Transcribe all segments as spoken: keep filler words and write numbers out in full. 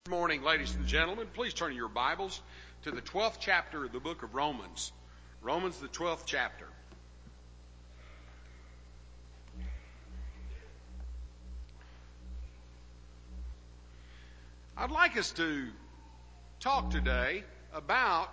Good morning, ladies and gentlemen. Please turn your Bibles to the twelfth chapter of the book of Romans. Romans, the twelfth chapter. I'd like us to talk today about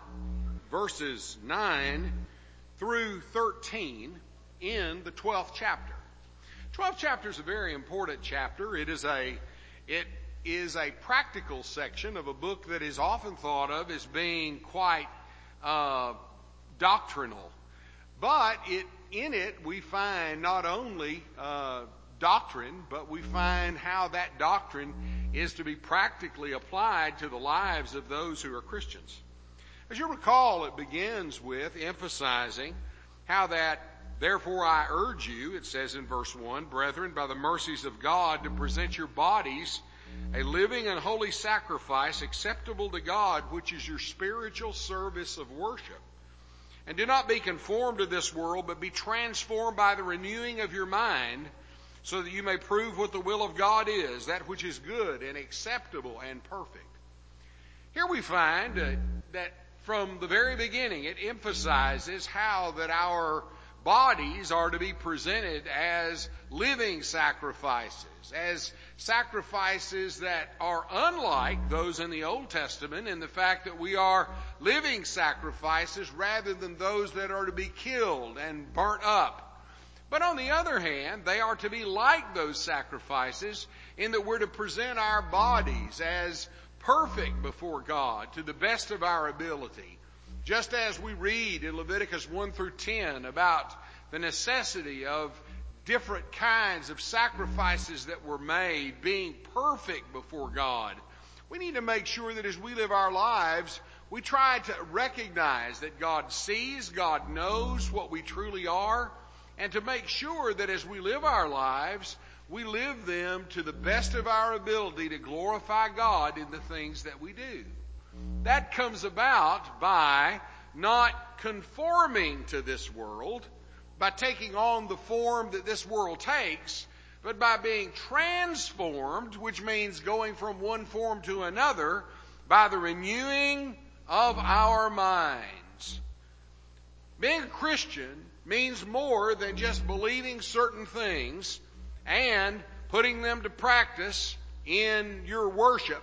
verses nine through thirteen in the twelfth chapter. twelfth chapter is a very important chapter. It is a, it is a practical section of a book that is often thought of as being quite uh, doctrinal. But it, in it we find not only uh, doctrine, but we find how that doctrine is to be practically applied to the lives of those who are Christians. As you recall, it begins with emphasizing how that, therefore I urge you, it says in verse one, brethren, by the mercies of God, to present your bodies a living and holy sacrifice acceptable to God, which is your spiritual service of worship. And do not be conformed to this world, but be transformed by the renewing of your mind, so that you may prove what the will of God is, that which is good and acceptable and perfect. Here we find uh, that from the very beginning it emphasizes how that our bodies are to be presented as living sacrifices, as sacrifices that are unlike those in the Old Testament in the fact that we are living sacrifices rather than those that are to be killed and burnt up. But on the other hand, they are to be like those sacrifices in that we're to present our bodies as perfect before God to the best of our ability. Just as we read in Leviticus one through ten about the necessity of different kinds of sacrifices that were made being perfect before God, we need to make sure that as we live our lives, we try to recognize that God sees, God knows what we truly are, and to make sure that as we live our lives, we live them to the best of our ability to glorify God in the things that we do. That comes about by not conforming to this world, by taking on the form that this world takes, but by being transformed, which means going from one form to another, by the renewing of our minds. Being a Christian means more than just believing certain things and putting them to practice in your worship.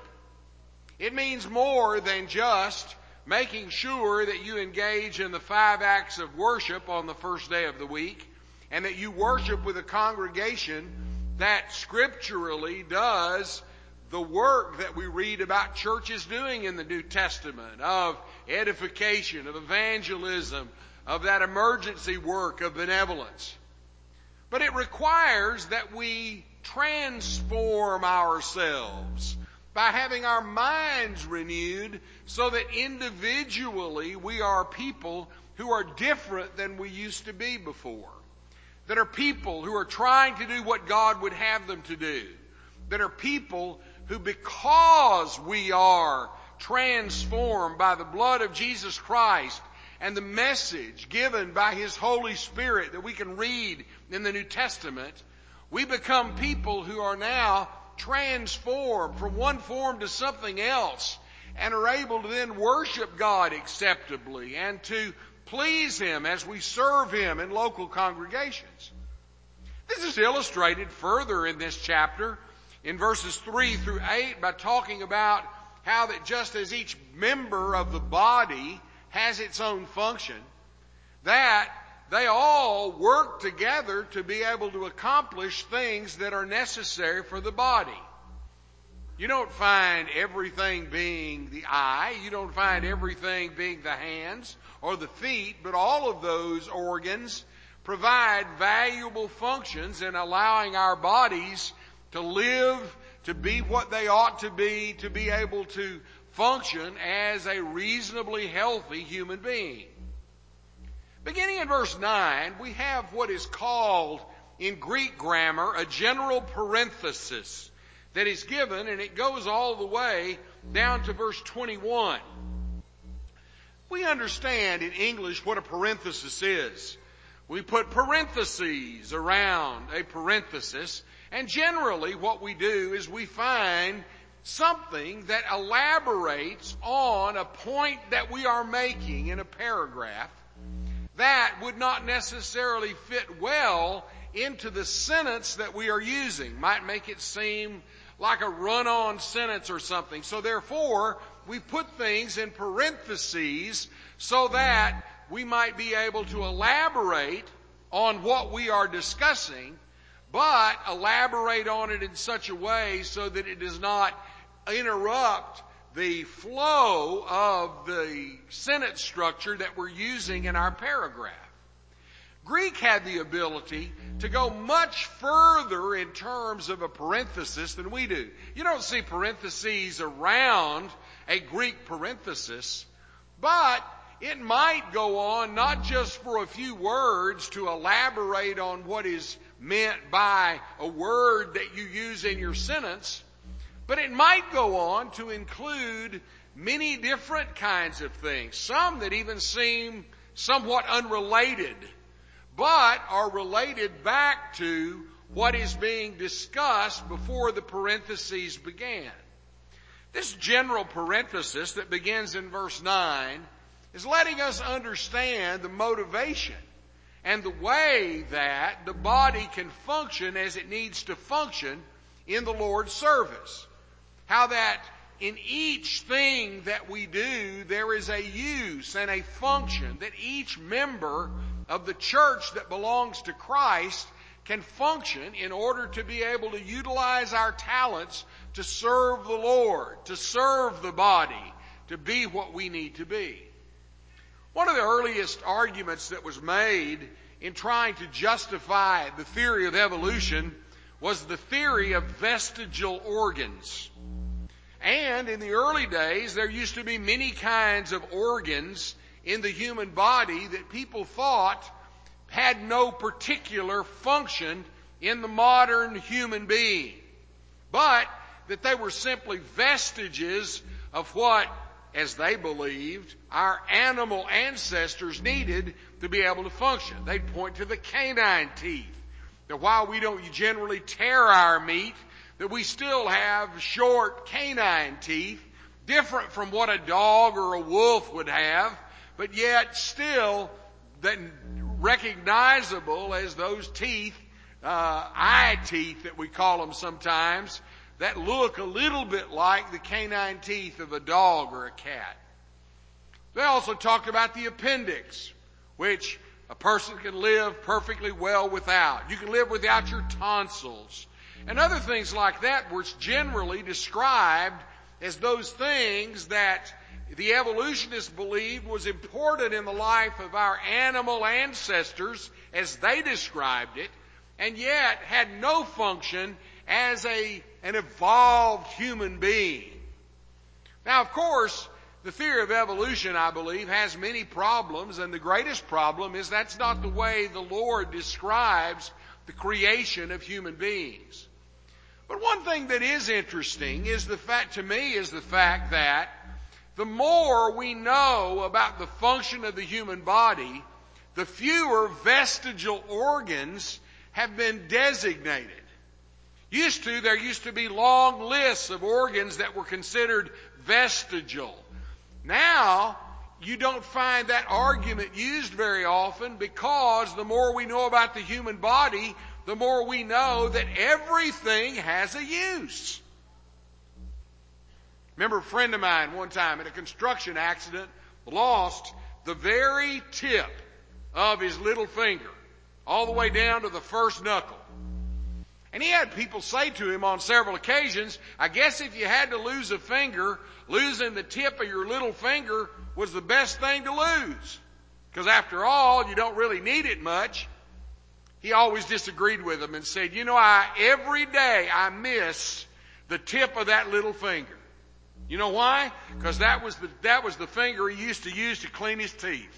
It means more than just making sure that you engage in the five acts of worship on the first day of the week and that you worship with a congregation that scripturally does the work that we read about churches doing in the New Testament of edification, of evangelism, of that emergency work of benevolence. But it requires that we transform ourselves by having our minds renewed so that individually we are people who are different than we used to be before. That are people who are trying to do what God would have them to do. That are people who, because we are transformed by the blood of Jesus Christ and the message given by His Holy Spirit that we can read in the New Testament, we become people who are now transformed from one form to something else and are able to then worship God acceptably and to please Him as we serve Him in local congregations. This is illustrated further in this chapter in verses three through eight by talking about how that just as each member of the body has its own function, that they all work together to be able to accomplish things that are necessary for the body. You don't find everything being the eye. You don't find everything being the hands or the feet, but all of those organs provide valuable functions in allowing our bodies to live, to be what they ought to be, to be able to function as a reasonably healthy human being. Beginning in verse nine, we have what is called in Greek grammar a general parenthesis that is given, and it goes all the way down to verse twenty-one. We understand in English what a parenthesis is. We put parentheses around a parenthesis, and generally what we do is we find something that elaborates on a point that we are making in a paragraph that would not necessarily fit well into the sentence that we are using. Might make it seem like a run-on sentence or something. So therefore, we put things in parentheses so that we might be able to elaborate on what we are discussing, but elaborate on it in such a way so that it does not interrupt the flow of the sentence structure that we're using in our paragraph. Greek had the ability to go much further in terms of a parenthesis than we do. You don't see parentheses around a Greek parenthesis, but it might go on not just for a few words to elaborate on what is meant by a word that you use in your sentence, but it might go on to include many different kinds of things, some that even seem somewhat unrelated, but are related back to what is being discussed before the parentheses began. This general parenthesis that begins in verse nine is letting us understand the motivation and the way that the body can function as it needs to function in the Lord's service. How that in each thing that we do, there is a use and a function that each member of the church that belongs to Christ can function in order to be able to utilize our talents to serve the Lord, to serve the body, to be what we need to be. One of the earliest arguments that was made in trying to justify the theory of evolution was the theory of vestigial organs. And in the early days, there used to be many kinds of organs in the human body that people thought had no particular function in the modern human being, but that they were simply vestiges of what, as they believed, our animal ancestors needed to be able to function. They'd point to the canine teeth, that while we don't generally tear our meat, that we still have short canine teeth, different from what a dog or a wolf would have, but yet still that recognizable as those teeth, uh, eye teeth that we call them sometimes, that look a little bit like the canine teeth of a dog or a cat. They also talked about the appendix, which a person can live perfectly well without. You can live without your tonsils. And other things like that were generally described as those things that the evolutionists believed was important in the life of our animal ancestors as they described it, and yet had no function as a, an evolved human being. Now, of course, the theory of evolution, I believe, has many problems, and the greatest problem is that's not the way the Lord describes the creation of human beings. But one thing that is interesting is the fact, to me, is the fact that the more we know about the function of the human body, the fewer vestigial organs have been designated. Used to, there used to be long lists of organs that were considered vestigial. Now, you don't find that argument used very often because the more we know about the human body, the more we know that everything has a use. Remember a friend of mine one time in a construction accident lost the very tip of his little finger, all the way down to the first knuckle. And he had people say to him on several occasions, I guess if you had to lose a finger, losing the tip of your little finger was the best thing to lose. Because after all, you don't really need it much. He always disagreed with him and said, you know, I every day I miss the tip of that little finger. You know why? Because that was the, that was the finger he used to use to clean his teeth.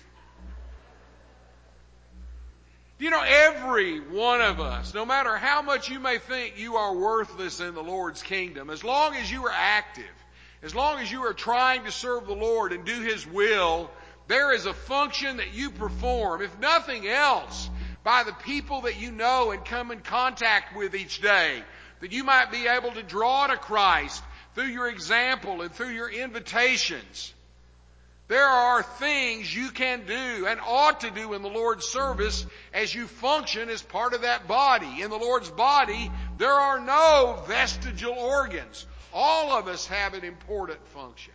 You know, every one of us, no matter how much you may think you are worthless in the Lord's kingdom, as long as you are active, as long as you are trying to serve the Lord and do His will, there is a function that you perform, if nothing else, by the people that you know and come in contact with each day, that you might be able to draw to Christ through your example and through your invitations. There are things you can do and ought to do in the Lord's service as you function as part of that body. In the Lord's body, there are no vestigial organs. All of us have an important function.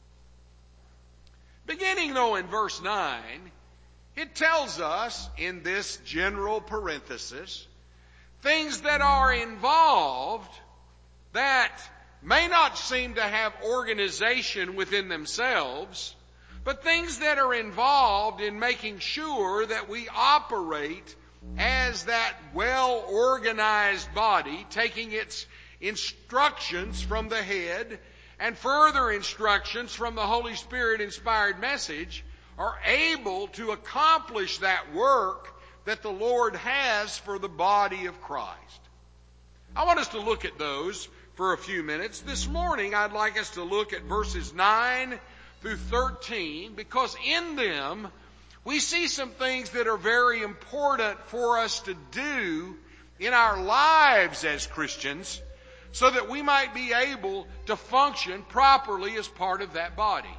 Beginning, though, in verse nine, it tells us, in this general parenthesis, things that are involved that may not seem to have organization within themselves, but things that are involved in making sure that we operate as that well-organized body, taking its instructions from the head and further instructions from the Holy Spirit-inspired message, are able to accomplish that work that the Lord has for the body of Christ. I want us to look at those for a few minutes. This morning, I'd like us to look at verses nine through thirteen, because in them we see some things that are very important for us to do in our lives as Christians so that we might be able to function properly as part of that body.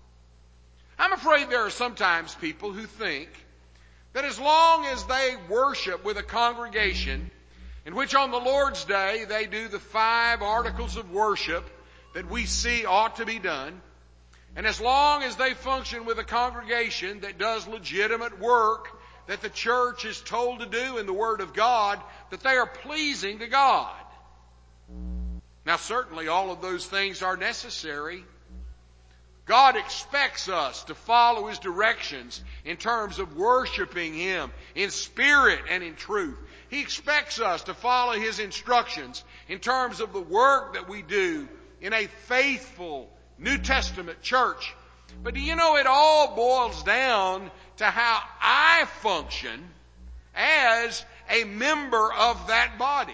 I'm afraid there are sometimes people who think that as long as they worship with a congregation in which on the Lord's Day they do the five articles of worship that we see ought to be done, and as long as they function with a congregation that does legitimate work that the church is told to do in the Word of God, that they are pleasing to God. Now, certainly all of those things are necessary. God expects us to follow His directions in terms of worshiping Him in spirit and in truth. He expects us to follow His instructions in terms of the work that we do in a faithful New Testament church. But do you know, it all boils down to how I function as a member of that body.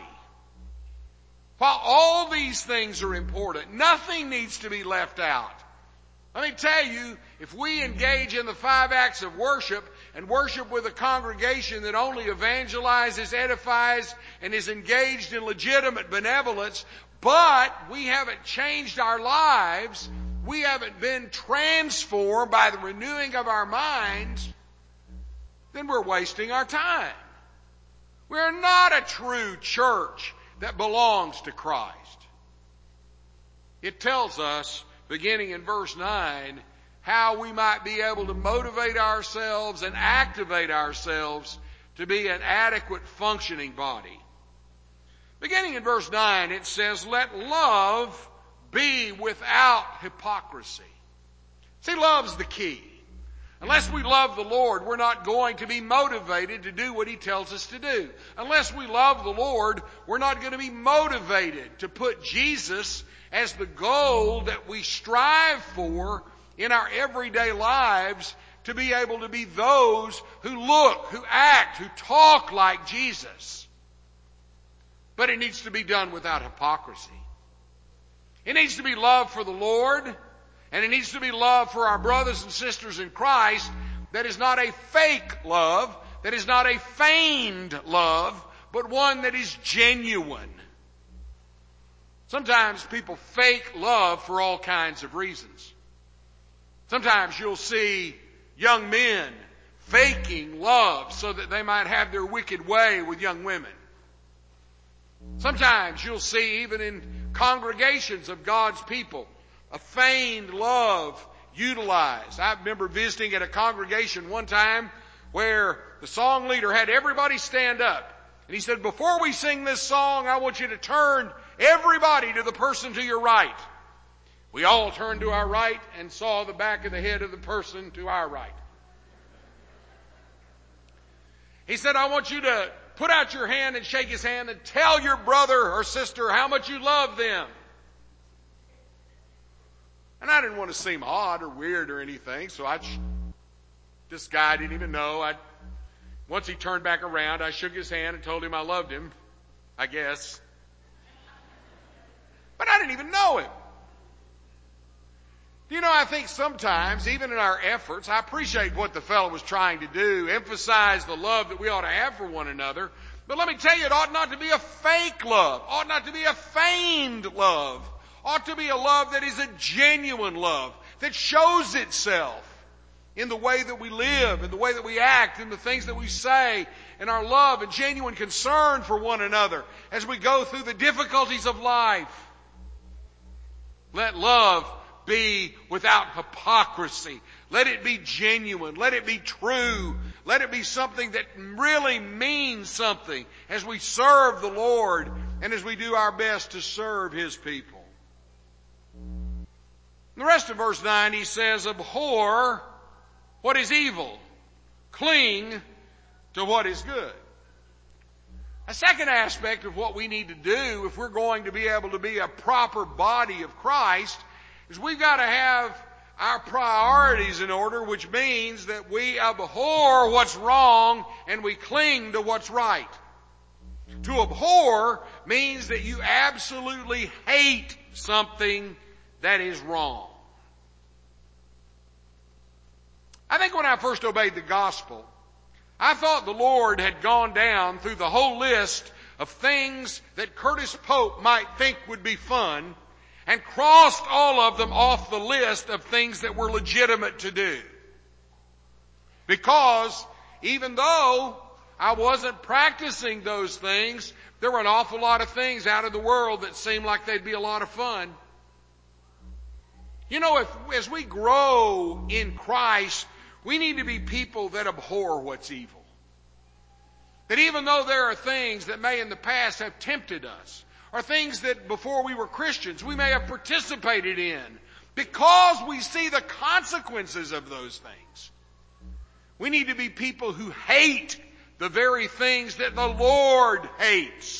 While all these things are important, nothing needs to be left out. Let me tell you, if we engage in the five acts of worship and worship with a congregation that only evangelizes, edifies, and is engaged in legitimate benevolence, but we haven't changed our lives, we haven't been transformed by the renewing of our minds, then we're wasting our time. We're not a true church that belongs to Christ. It tells us, beginning in verse nine, how we might be able to motivate ourselves and activate ourselves to be an adequate functioning body. Beginning in verse nine, it says, "Let love be without hypocrisy." See, love's the key. Unless we love the Lord, we're not going to be motivated to do what He tells us to do. Unless we love the Lord, we're not going to be motivated to put Jesus as the goal that we strive for in our everyday lives, to be able to be those who look, who act, who talk like Jesus. But it needs to be done without hypocrisy. It needs to be love for the Lord, and it needs to be love for our brothers and sisters in Christ that is not a fake love, that is not a feigned love, but one that is genuine. Sometimes people fake love for all kinds of reasons. Sometimes you'll see young men faking love so that they might have their wicked way with young women. Sometimes you'll see, even in congregations of God's people, a feigned love utilized. I remember visiting at a congregation one time where the song leader had everybody stand up. And he said, "Before we sing this song, I want you to turn everybody to the person to your right." We all turned to our right and saw the back of the head of the person to our right. He said, "I want you to put out your hand and shake his hand and tell your brother or sister how much you love them." And I didn't want to seem odd or weird or anything, so I, this guy I didn't even know. I, once he turned back around, I shook his hand and told him I loved him, I guess. But I didn't even know him. You know, I think sometimes, even in our efforts, I appreciate what the fellow was trying to do, emphasize the love that we ought to have for one another. But let me tell you, it ought not to be a fake love, ought not to be a feigned love, ought to be a love that is a genuine love, that shows itself in the way that we live, in the way that we act, in the things that we say, in our love and genuine concern for one another as we go through the difficulties of life. Let love be without hypocrisy. Let it be genuine. Let it be true. Let it be something that really means something as we serve the Lord and as we do our best to serve His people. In the rest of verse nine, he says, abhor what is evil. Cling to what is good. A second aspect of what we need to do if we're going to be able to be a proper body of Christ is we've got to have our priorities in order, which means that we abhor what's wrong and we cling to what's right. To abhor means that you absolutely hate something that is wrong. I think when I first obeyed the gospel, I thought the Lord had gone down through the whole list of things that Curtis Pope might think would be fun and crossed all of them off the list of things that were legitimate to do. Because even though I wasn't practicing those things, there were an awful lot of things out of the world that seemed like they'd be a lot of fun. You know, if, as we grow in Christ, we need to be people that abhor what's evil. That even though there are things that may in the past have tempted us, or things that before we were Christians we may have participated in, because we see the consequences of those things, we need to be people who hate the very things that the Lord hates.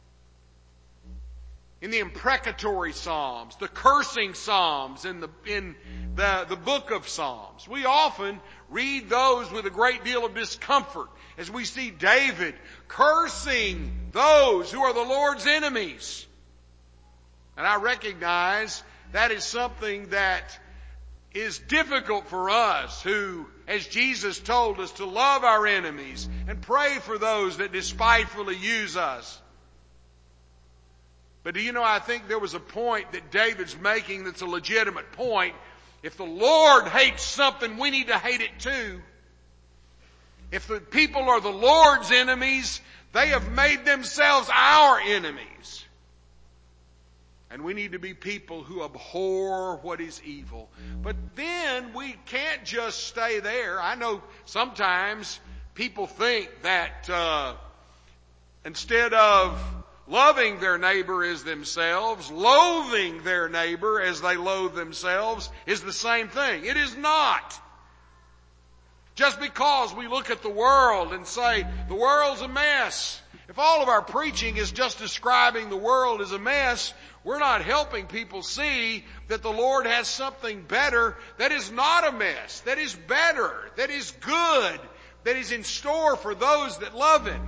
In the imprecatory Psalms, the cursing Psalms, in the, in the, the book of Psalms, we often read those with a great deal of discomfort as we see David cursing those who are the Lord's enemies. And I recognize that is something that is difficult for us who, as Jesus told us, to love our enemies and pray for those that despitefully use us. But do you know, I think there was a point that David's making that's a legitimate point. If the Lord hates something, we need to hate it too. If the people are the Lord's enemies, they have made themselves our enemies. And we need to be people who abhor what is evil. But then we can't just stay there. I know sometimes people think that uh, instead of loving their neighbor as themselves, loathing their neighbor as they loathe themselves is the same thing. It is not. Just because we look at the world and say, the world's a mess, if all of our preaching is just describing the world as a mess, we're not helping people see that the Lord has something better that is not a mess, that is better, that is good, that is in store for those that love Him.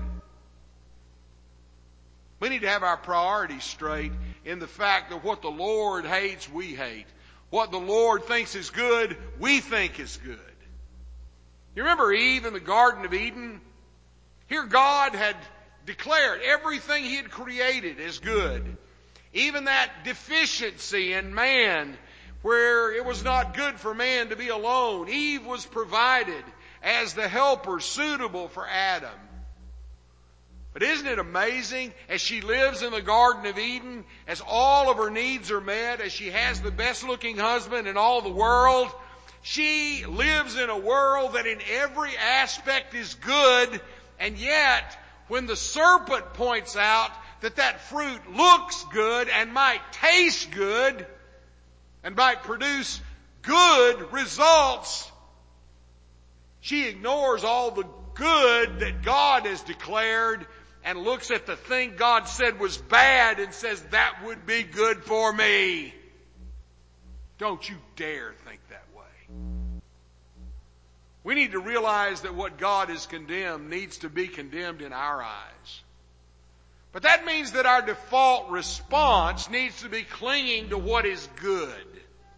We need to have our priorities straight in the fact that what the Lord hates, we hate. What the Lord thinks is good, we think is good. You remember Eve in the Garden of Eden? Here God had declared everything He had created as good. Even that deficiency in man, where it was not good for man to be alone, Eve was provided as the helper suitable for Adam. But isn't it amazing, as she lives in the Garden of Eden, as all of her needs are met, as she has the best looking husband in all the world, she lives in a world that in every aspect is good, and yet when the serpent points out that that fruit looks good and might taste good and might produce good results, she ignores all the good that God has declared and looks at the thing God said was bad and says, that would be good for me. Don't you dare think that way. We need to realize that what God has condemned needs to be condemned in our eyes. But that means that our default response needs to be clinging to what is good.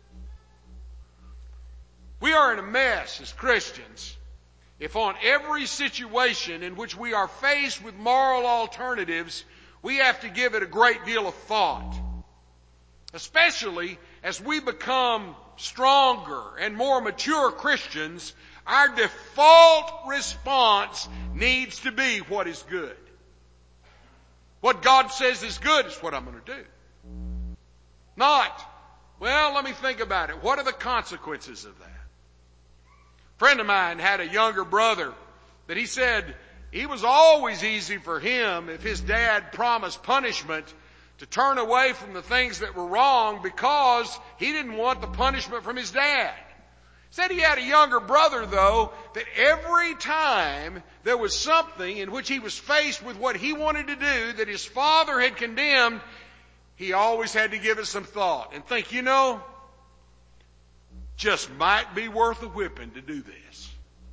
We are in a mess as Christians if on every situation in which we are faced with moral alternatives, we have to give it a great deal of thought. Especially as we become stronger and more mature Christians, our default response needs to be what is good. What God says is good is what I'm going to do. Not, well, let me think about it. What are the consequences of that? A friend of mine had a younger brother that he said it was always easy for him if his dad promised punishment to turn away from the things that were wrong because he didn't want the punishment from his dad. Said he had a younger brother, though, that every time there was something in which he was faced with what he wanted to do that his father had condemned, he always had to give it some thought and think, you know, just might be worth a whipping to do this.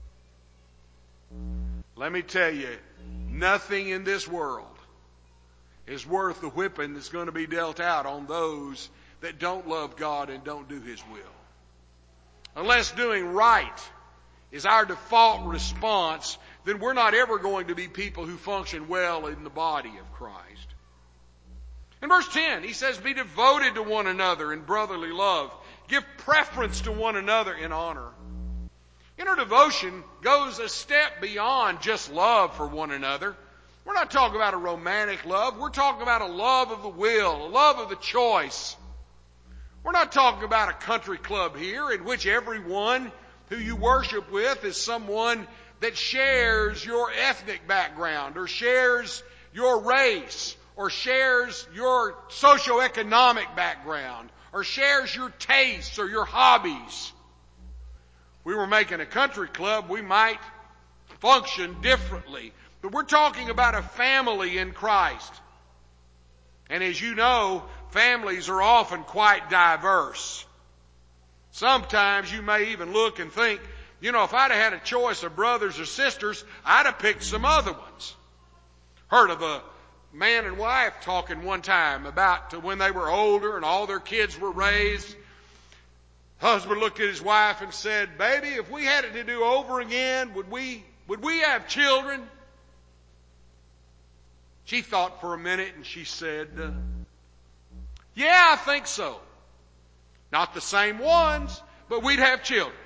Let me tell you, nothing in this world is worth the whipping that's going to be dealt out on those that don't love God and don't do His will. Unless doing right is our default response, then we're not ever going to be people who function well in the body of Christ. In verse ten, he says, be devoted to one another in brotherly love. Give preference to one another in honor. Inner devotion goes a step beyond just love for one another. We're not talking about a romantic love. We're talking about a love of the will, a love of the choice. We're not talking about a country club here in which everyone who you worship with is someone that shares your ethnic background or shares your race or shares your socioeconomic background or shares your tastes or your hobbies. If we were making a country club, we might function differently. But we're talking about a family in Christ. And as you know, families are often quite diverse. Sometimes you may even look and think, you know, if I'd have had a choice of brothers or sisters, I'd have picked some other ones. Heard of a man and wife talking one time about when they were older and all their kids were raised. Husband looked at his wife and said, baby, if we had it to do over again, would we, would we have children? She thought for a minute and she said, uh, yeah, I think so. Not the same ones, but we'd have children.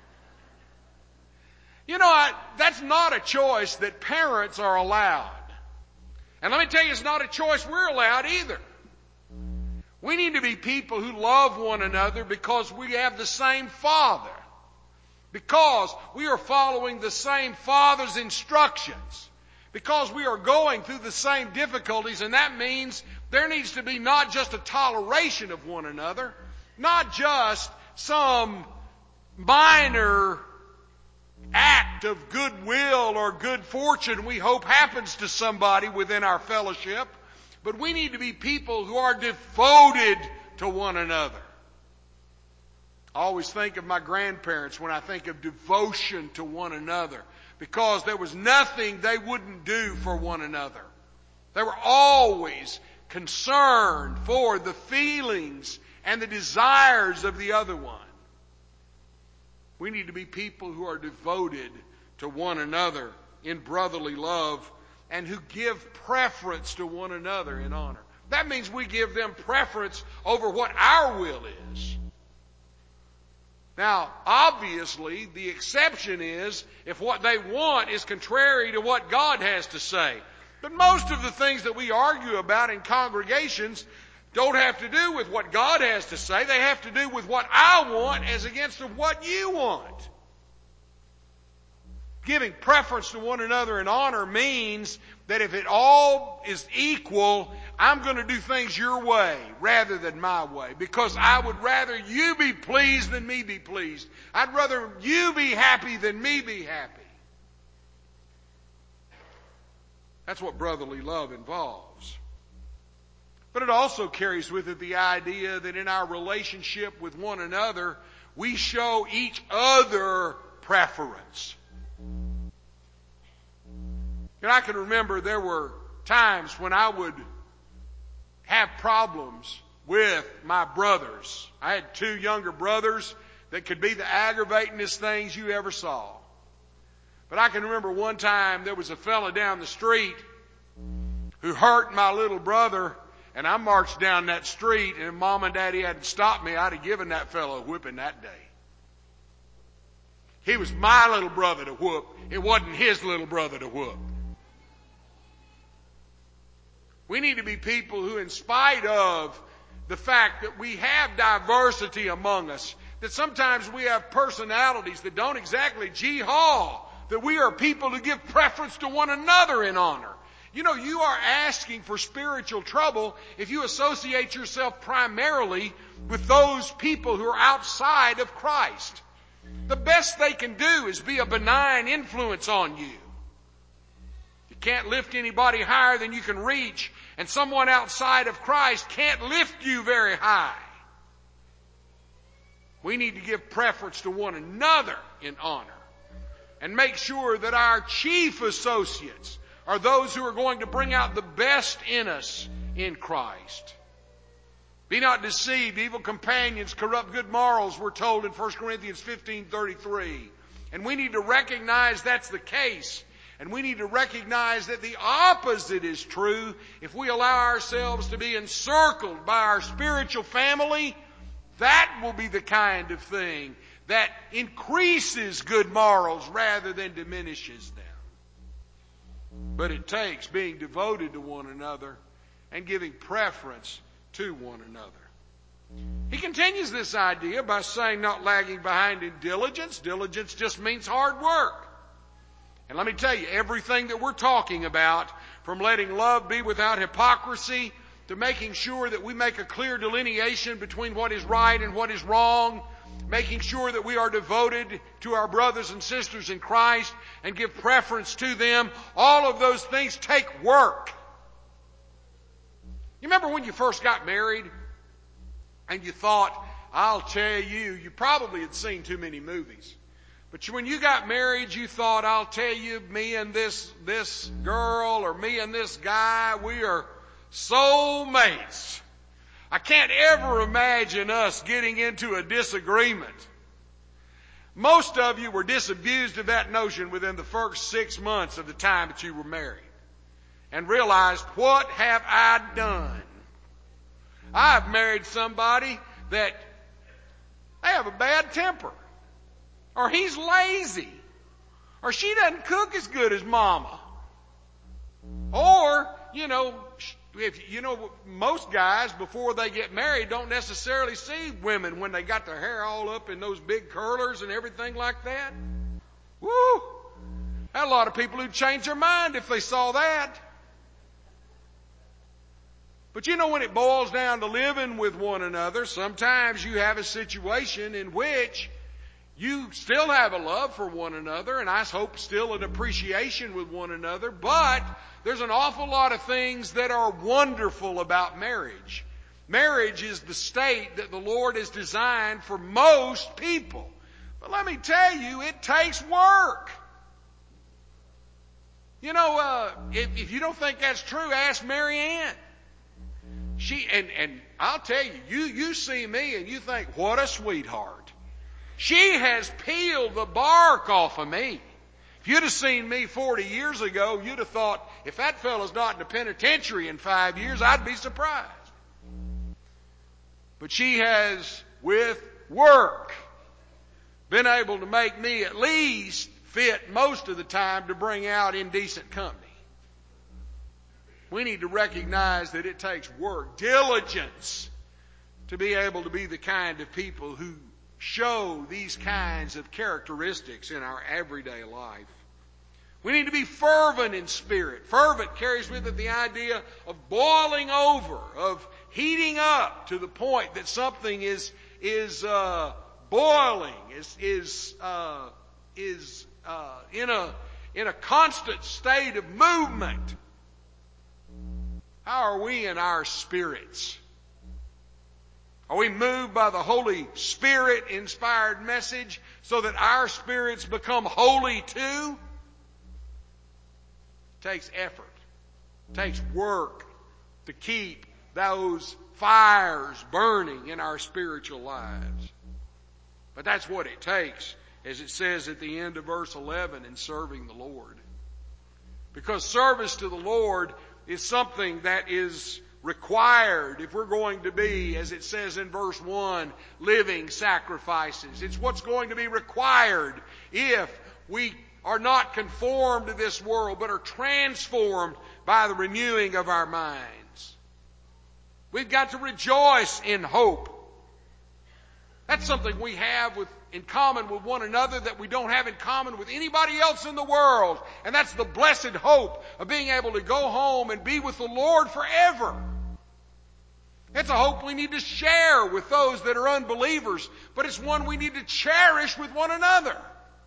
You know, I, that's not a choice that parents are allowed. And let me tell you, it's not a choice we're allowed either. We need to be people who love one another because we have the same Father. Because we are following the same Father's instructions. Because we are going through the same difficulties, and that means there needs to be not just a toleration of one another, not just some minor act of goodwill or good fortune we hope happens to somebody within our fellowship, but we need to be people who are devoted to one another. I always think of my grandparents when I think of devotion to one another, because there was nothing they wouldn't do for one another. They were always concerned for the feelings and the desires of the other one. We need to be people who are devoted to one another in brotherly love and who give preference to one another in honor. That means we give them preference over what our will is. Now, obviously, the exception is if what they want is contrary to what God has to say. But most of the things that we argue about in congregations don't have to do with what God has to say. They have to do with what I want as against what you want. Giving preference to one another in honor means that if it all is equal, I'm going to do things your way rather than my way, because I would rather you be pleased than me be pleased. I'd rather you be happy than me be happy. That's what brotherly love involves. But it also carries with it the idea that in our relationship with one another, we show each other preference. And I can remember there were times when I would have problems with my brothers. I had two younger brothers that could be the aggravatingest things you ever saw. But I can remember one time there was a fella down the street who hurt my little brother, And I marched down that street, and if Mom and Daddy hadn't stopped me, I'd have given that fellow a whipping that day. He was my little brother to whoop. It wasn't his little brother to whoop. We need to be people who, in spite of the fact that we have diversity among us, that sometimes we have personalities that don't exactly gee-haw, that we are people who give preference to one another in honor. You know, you are asking for spiritual trouble if you associate yourself primarily with those people who are outside of Christ. The best they can do is be a benign influence on you. You can't lift anybody higher than you can reach, and someone outside of Christ can't lift you very high. We need to give preference to one another in honor and make sure that our chief associates are those who are going to bring out the best in us in Christ. Be not deceived. Evil companions corrupt good morals, we're told in First Corinthians fifteen thirty-three. And we need to recognize that's the case. And we need to recognize that the opposite is true. If we allow ourselves to be encircled by our spiritual family, that will be the kind of thing that increases good morals rather than diminishes them. But it takes being devoted to one another and giving preference to one another. He continues this idea by saying not lagging behind in diligence. Diligence just means hard work. And let me tell you, everything that we're talking about, from letting love be without hypocrisy to making sure that we make a clear delineation between what is right and what is wrong, making sure that we are devoted to our brothers and sisters in Christ and give preference to them, all of those things take work. You remember when you first got married and you thought, I'll tell you, you probably had seen too many movies. But when you got married, you thought, I'll tell you, me and this, this girl or me and this guy, we are soulmates. I can't ever imagine us getting into a disagreement. Most of you were disabused of that notion within the first six months of the time that you were married and realized, what have I done? I've married somebody that they have a bad temper, or he's lazy, or she doesn't cook as good as mama, or, you know, If you know, most guys before they get married don't necessarily see women when they got their hair all up in those big curlers and everything like that. Woo! Had a lot of people who'd change their mind if they saw that. But you know, when it boils down to living with one another, sometimes you have a situation in which you still have a love for one another, and I hope still an appreciation with one another, but there's an awful lot of things that are wonderful about marriage. Marriage is the state that the Lord has designed for most people. But let me tell you, it takes work. You know, uh, if, if you don't think that's true, ask Mary Ann. She, and, and I'll tell you, you, you see me and you think, what a sweetheart. She has peeled the bark off of me. If you'd have seen me forty years ago, you'd have thought, if that fellow's not in the penitentiary in five years, I'd be surprised. But she has, with work, been able to make me at least fit most of the time to bring out indecent company. We need to recognize that it takes work, diligence, to be able to be the kind of people who show these kinds of characteristics in our everyday life. We need to be fervent in spirit. Fervent carries with it the idea of boiling over, of heating up to the point that something is is uh, boiling, is is uh, is uh, in a in a constant state of movement. How are we in our spirits? Are we moved by the Holy Spirit inspired message so that our spirits become holy too? It takes effort. It takes work to keep those fires burning in our spiritual lives. But that's what it takes, as it says at the end of verse eleven, in serving the Lord. Because service to the Lord is something that is required if we're going to be, as it says in verse one, living sacrifices. It's what's going to be required if we are not conformed to this world, but are transformed by the renewing of our minds. We've got to rejoice in hope. That's something we have with, in common with one another that we don't have in common with anybody else in the world. And that's the blessed hope of being able to go home and be with the Lord forever. It's a hope we need to share with those that are unbelievers, but it's one we need to cherish with one another.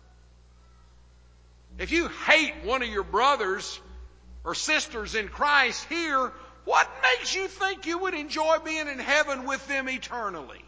If you hate one of your brothers or sisters in Christ here, what makes you think you would enjoy being in heaven with them eternally?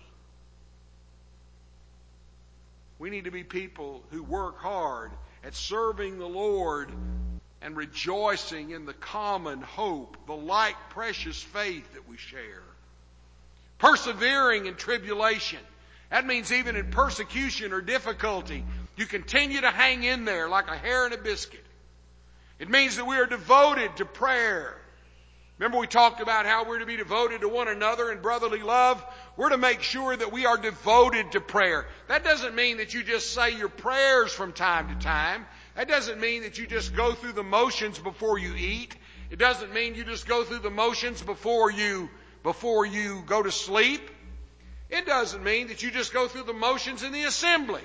We need to be people who work hard at serving the Lord and rejoicing in the common hope, the like precious faith that we share. Persevering in tribulation. That means even in persecution or difficulty, you continue to hang in there like a hair in a biscuit. It means that we are devoted to prayer. Remember we talked about how we're to be devoted to one another in brotherly love? We're to make sure that we are devoted to prayer. That doesn't mean that you just say your prayers from time to time. That doesn't mean that you just go through the motions before you eat. It doesn't mean you just go through the motions before you, before you go to sleep. It doesn't mean that you just go through the motions in the assembly.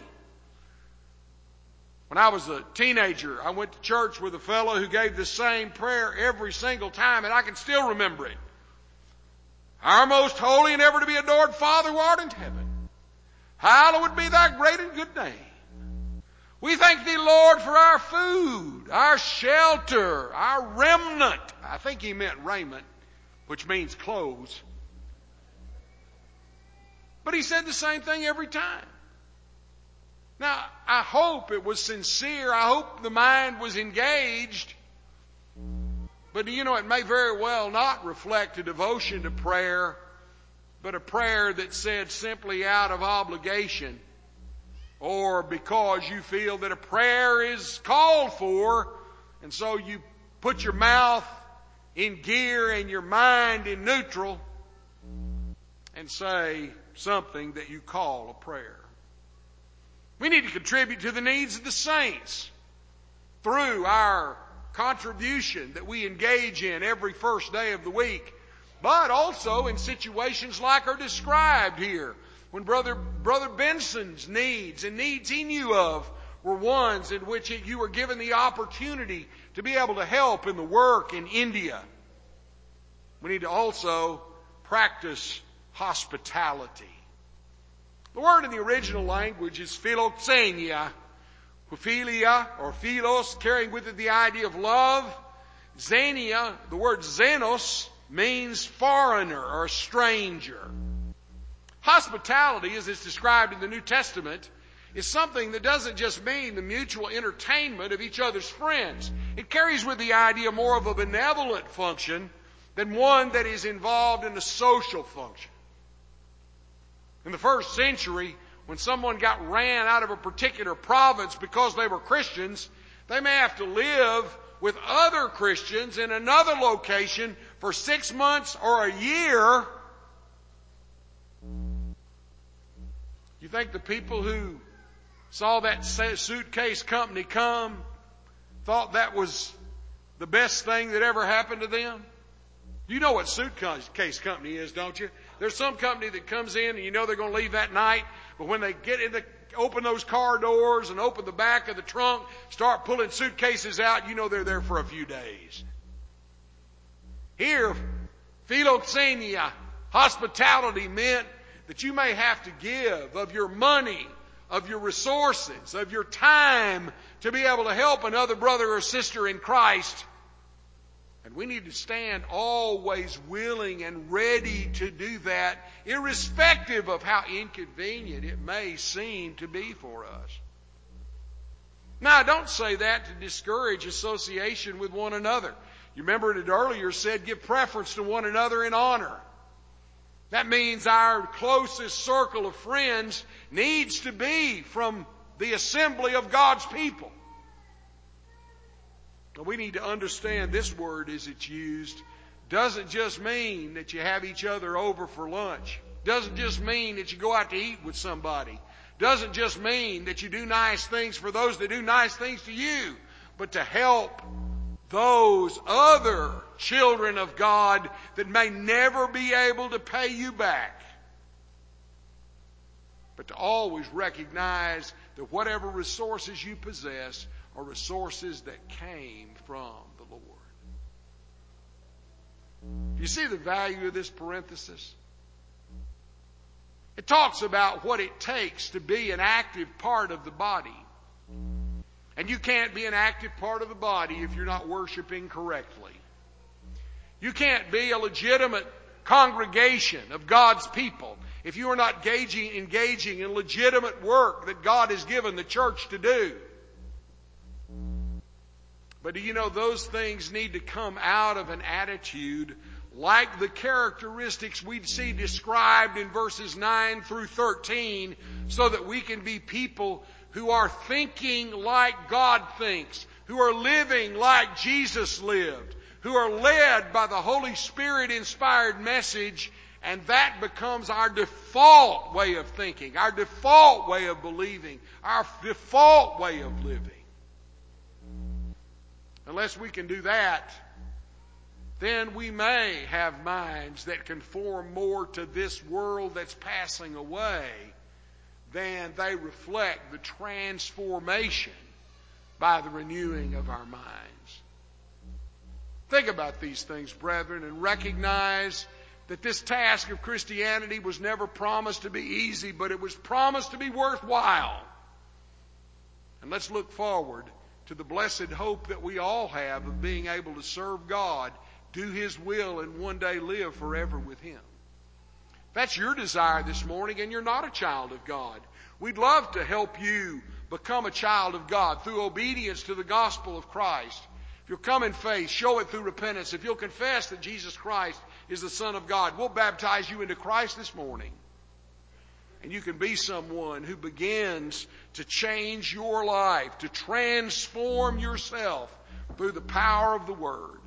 When I was a teenager, I went to church with a fellow who gave the same prayer every single time, and I can still remember it. Our most holy and ever to be adored Father who art in heaven, hallowed be thy great and good name. We thank thee, Lord, for our food, our shelter, our remnant. I think he meant raiment, which means clothes. But he said the same thing every time. Now, I hope it was sincere. I hope the mind was engaged. But, you know, it may very well not reflect a devotion to prayer, but a prayer that's said simply out of obligation or because you feel that a prayer is called for, and so you put your mouth in gear and your mind in neutral and say something that you call a prayer. We need to contribute to the needs of the saints through our contribution that we engage in every first day of the week, but also in situations like are described here. When Brother, Brother Benson's needs and needs he knew of were ones in which you were given the opportunity to be able to help in the work in India. We need to also practice hospitality. The word in the original language is philoxenia, philia or philos, carrying with it the idea of love. Xenia, the word xenos, means foreigner or stranger. Hospitality, as it's described in the New Testament, is something that doesn't just mean the mutual entertainment of each other's friends. It carries with the idea more of a benevolent function than one that is involved in a social function. In the first century, when someone got ran out of a particular province because they were Christians, they may have to live with other Christians in another location for six months or a year. You think the people who saw that suitcase company come thought that was the best thing that ever happened to them? You know what suitcase company is, don't you? There's some company that comes in and you know they're going to leave that night, but when they get in the, open those car doors and open the back of the trunk, start pulling suitcases out, you know they're there for a few days. Here, philoxenia, hospitality, meant that you may have to give of your money, of your resources, of your time to be able to help another brother or sister in Christ. And we need to stand always willing and ready to do that, irrespective of how inconvenient it may seem to be for us. Now, I don't say that to discourage association with one another. You remember it earlier said, give preference to one another in honor. That means our closest circle of friends needs to be from the assembly of God's people. We need to understand this word as it's used, doesn't just mean that you have each other over for lunch. Doesn't just mean that you go out to eat with somebody. Doesn't just mean that you do nice things for those that do nice things to you, but to help those other children of God that may never be able to pay you back. But to always recognize that whatever resources you possess are resources that came from the Lord. Do you see the value of this parenthesis? It talks about what it takes to be an active part of the body. And you can't be an active part of the body if you're not worshiping correctly. You can't be a legitimate congregation of God's people if you are not engaging, engaging in legitimate work that God has given the church to do. But do you know those things need to come out of an attitude like the characteristics we see described in verses nine through thirteen, so that we can be people who are thinking like God thinks, who are living like Jesus lived, who are led by the Holy Spirit inspired message, and that becomes our default way of thinking, our default way of believing, our default way of living. Unless we can do that, then we may have minds that conform more to this world that's passing away than they reflect the transformation by the renewing of our minds. Think about these things, brethren, and recognize that this task of Christianity was never promised to be easy, but it was promised to be worthwhile. And let's look forward to the blessed hope that we all have of being able to serve God, do His will, and one day live forever with Him. If that's your desire this morning and you're not a child of God, we'd love to help you become a child of God through obedience to the gospel of Christ. If you'll come in faith, show it through repentance. If you'll confess that Jesus Christ is the Son of God, we'll baptize you into Christ this morning. And you can be someone who begins to change your life, to transform yourself through the power of the Word.